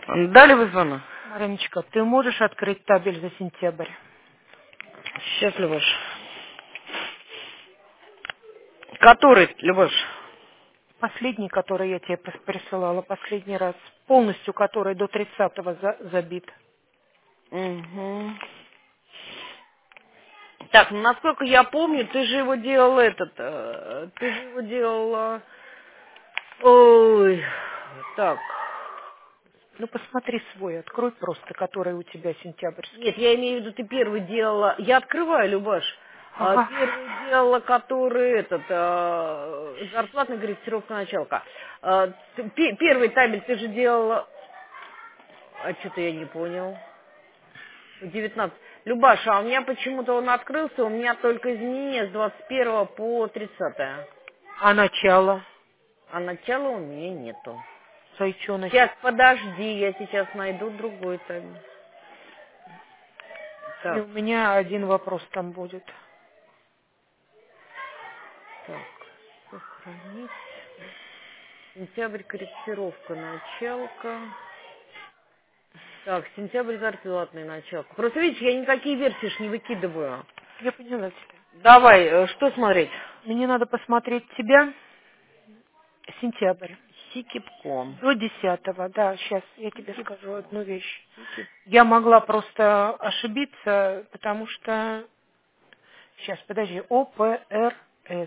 Дали вы звонок? Мариночка, ты можешь открыть табель за сентябрь? Сейчас, Любаш. Который, Любаш? Последний, который я тебе присылала, последний раз. Полностью, который до 30-го забит. Угу. Так, ну, насколько я помню, ты же его делал ты же его делала... Ой, так. Ну, посмотри свой, открой просто, который у тебя сентябрьский. Нет, я имею в виду, ты первый делала... Я открываю, Любаш. Ага. Первый делала, который зарплатная корректировка началка. Первый табель ты же делала... А что-то я не понял. 19. Любаша, а у меня почему-то он открылся, у меня только изменения с 21 по 30. А начало? А начала у меня нету. Зайчонок. Сейчас, подожди, я сейчас найду другой табель. И Так, у меня один вопрос там будет. так, сохранить. Сентябрь, корректировка, началка. Так, сентябрь, зарплатный, началка. Просто видишь, я никакие версии ж не выкидываю. Я поняла тебя. Давай, что смотреть? Мне надо посмотреть тебя. Сентябрь. Сикипком. До 10-го, да, сейчас я тебе скажу одну вещь. Я могла просто ошибиться, потому что... Сейчас, подожди, ОПРС. Меня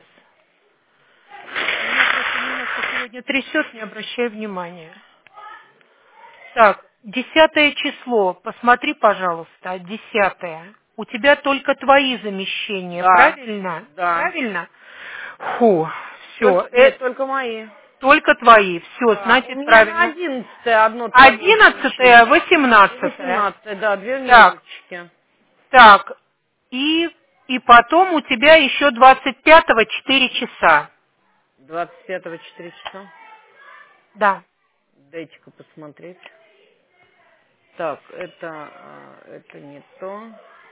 просто немножко сегодня трясет, не обращай внимания. Так, 10 число, посмотри, пожалуйста, 10. У тебя только твои замещения, Да, правильно? да. Правильно? Фу, все, Нет, только мои. только твои, все, Да. У значит, меня на правильно. 11 одно твое 11, замещение. 18. 18, да, две Так, минуточки. так, и потом у тебя еще 25-го 4 часа. 25-го 4 часа. Да. Дайте-ка посмотреть. Так, это не то.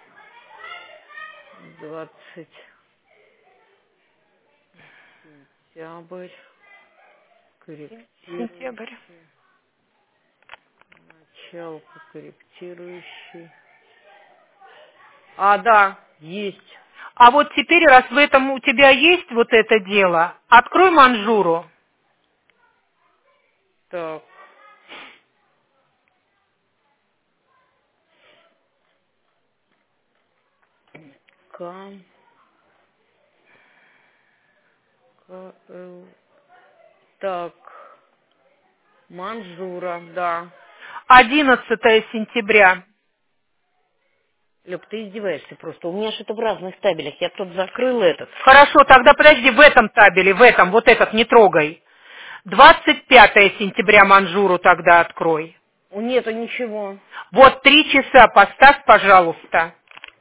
20 сентябрь. Сентябрь. Корректирующий. Началка корректирующий. А, да, есть. А вот теперь, раз в этом у тебя есть вот это дело, открой манжуру. Так. К. К. Л. Так. Манжура, да. 11 сентября. Люб, ты издеваешься просто. У меня что-то в разных табелях. Я тут закрыла этот. Хорошо, тогда подожди, в этом табеле, в этом, вот этот не трогай. 25 сентября манжуру тогда открой. Нету ничего. Вот 3 часа поставь, пожалуйста,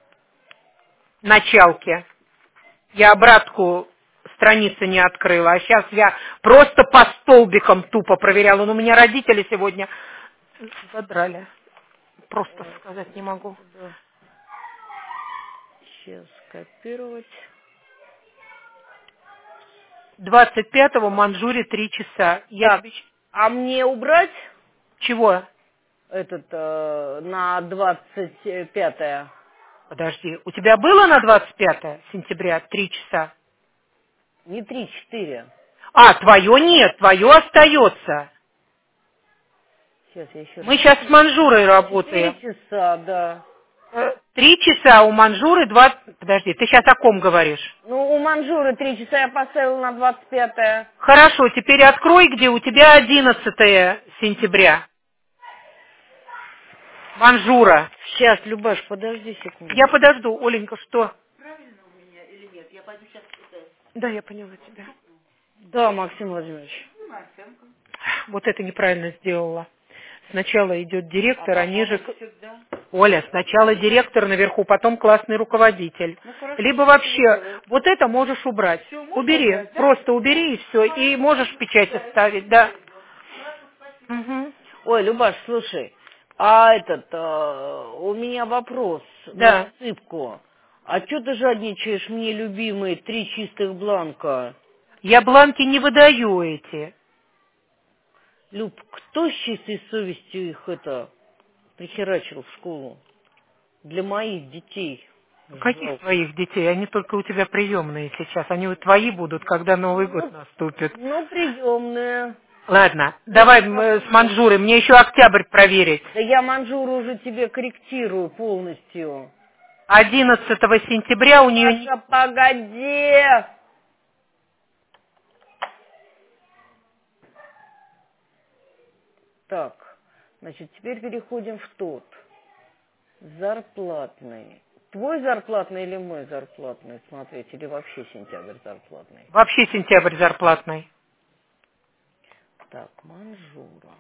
началки. Я обратку страницы не открыла, а сейчас я просто по столбикам тупо проверяла. Но у меня родители сегодня задрали. Просто сказать не могу. Да. Сейчас копировать. 25-го манжуре 3 часа. Я Так, тебе... а мне убрать Чего? на 25-е? Подожди, у тебя было на 25 сентября 3 часа? Не 3-4. А, твое нет, твое остается. Сейчас я еще раз. Мы сейчас с манжурой 4 работаем. часа, да. 3 часа у манжуры, 2... Подожди, ты сейчас о ком говоришь? Ну, у манжуры 3 часа я поставила на 25-е. Хорошо, теперь открой, где у тебя 11 сентября. Манжура. Сейчас, Любаш, подожди секунду. Я подожду, Оленька, что? Да, я поняла тебя. Да, Максим Владимирович. Вот это неправильно сделала. Сначала идет директор, а ниже... Оля, сначала директор наверху, потом классный руководитель. Либо вообще, вот это можешь убрать. Убери, убрать, да? Просто убери и все. И можешь печать оставить, да. Угу. Ой, Любаш, слушай, а у меня вопрос на Да. засыпку. А что ты жадничаешь, мне любимые 3 чистых бланка? Я бланки не выдаю эти. Люб, кто с чистой совестью их прихерачил в школу? Для моих детей. Каких Жалко. твоих детей? Они только у тебя приемные сейчас. Они твои будут, когда Новый год наступит. Ну, приемные. Ладно, давай с Манжурой. Мне еще октябрь проверить. Да я Манжуру уже тебе корректирую полностью. 11 сентября у нее... Маша, погоди! Так, значит, теперь переходим в тот. Зарплатный. Твой зарплатный или мой зарплатный смотреть? Или вообще сентябрь зарплатный? Вообще сентябрь зарплатный. Так, Манжура.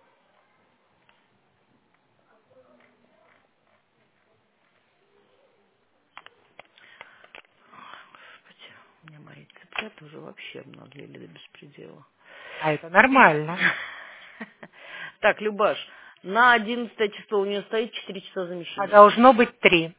Господи, у меня мои цыплята уже вообще обнаглели до беспредела. А это нормально. Так, Любаш, на 11 число у нее стоит 4 часа А замещения. должно быть 3.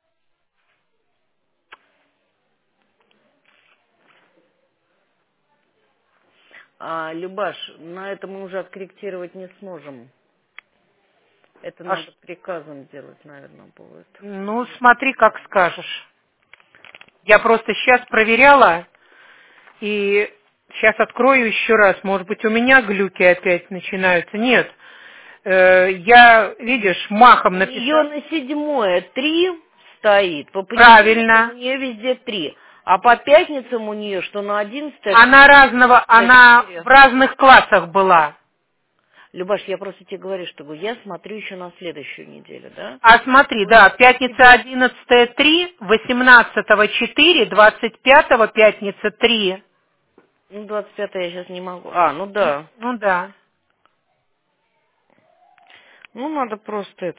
Любаш, на это мы уже откорректировать не сможем. Это А надо приказом делать, наверное, будет. Ну, смотри, как скажешь. Я просто сейчас проверяла, и сейчас открою еще раз. Может быть, у меня глюки опять начинаются. Нет. Я, видишь, махом У нее написала. на 7 3 стоит, по понедельникам Правильно. у нее везде 3. А по пятницам у нее, что на 11, Она в разных классах была. Любаш, я просто тебе говорю, что я смотрю еще на следующую неделю, да? А смотри, да, пятница 11 3, 18 4, 25 пятница 3. Ну, 25 я сейчас не могу. Ну да. Ну да. Ну, надо просто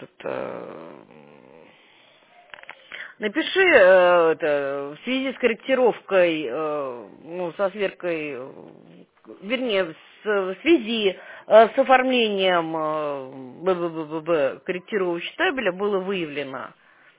напиши в связи с корректировкой, со сверкой, вернее, в связи с оформлением корректирующего табеля было выявлено.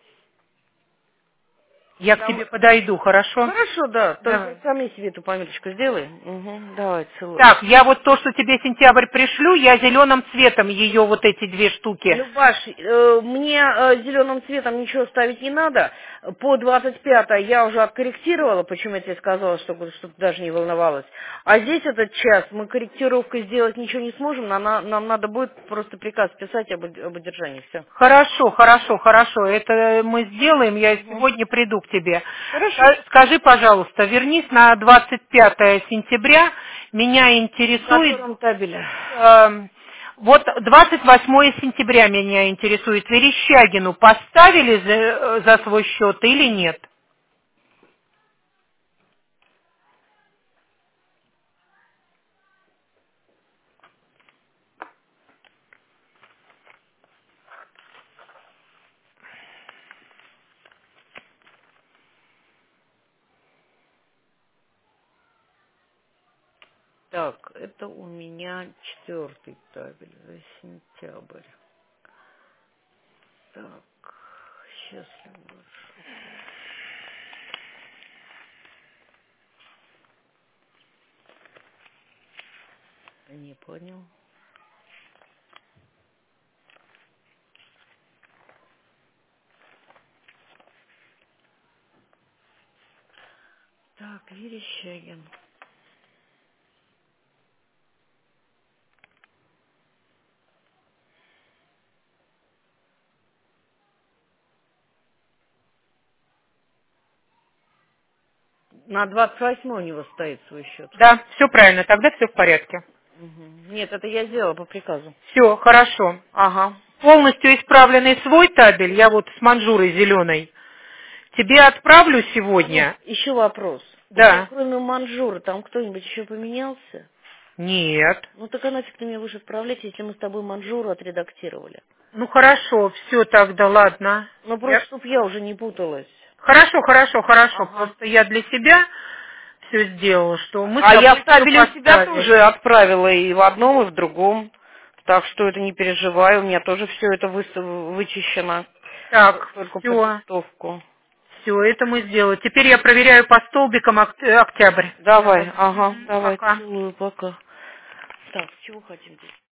Я к тебе подойду, хорошо? Хорошо, да. Давай. Только сами себе эту пометочку сделай. Угу, давай, целую. Так, я вот то, что тебе сентябрь пришлю, я зеленым цветом ее вот эти 2 штуки. Любаш, мне зеленым цветом ничего ставить не надо. По 25 я уже откорректировала, почему я тебе сказала, чтобы ты даже не волновалась. А здесь этот час мы корректировкой сделать ничего не сможем, нам надо будет просто приказ писать об одержании, все. Хорошо, хорошо, хорошо. Это мы сделаем, я сегодня приду к тебе. Хорошо. Скажи, пожалуйста, вернись на 25 сентября. Меня интересует... На котором табеле? Вот 28 сентября меня интересует. Верещагину поставили за свой счет или нет? Так, это у меня 4-й табель за сентябрь. Так, сейчас не понял. Так, Верещагин. На 28 у него стоит свой счет. Да, все правильно, тогда все в порядке. Угу. Нет, это я сделала по приказу. Все, хорошо. Ага. Полностью исправленный свой табель, я вот с манжурой зеленой, тебе отправлю сегодня. Еще вопрос. Да. Кроме манжура, там кто-нибудь еще поменялся? Нет. Ну так а нафиг ты мне будешь отправлять, если мы с тобой манжуру отредактировали? Ну хорошо, все тогда, ладно. Ну просто, чтоб я уже не путалась. Хорошо, хорошо, хорошо. Ага. Просто я для себя все сделала, что мы с А тобой я в всё табеле у тебя поставили. тоже отправила и в одном, и в другом. Так что это не переживай, у меня тоже все это вычищено. Так, Только все. подготовку. Все, это мы сделали. Теперь я проверяю по столбикам октябрь. Давай, ага, давай, Пока. целую, пока. Так, чего хотим здесь?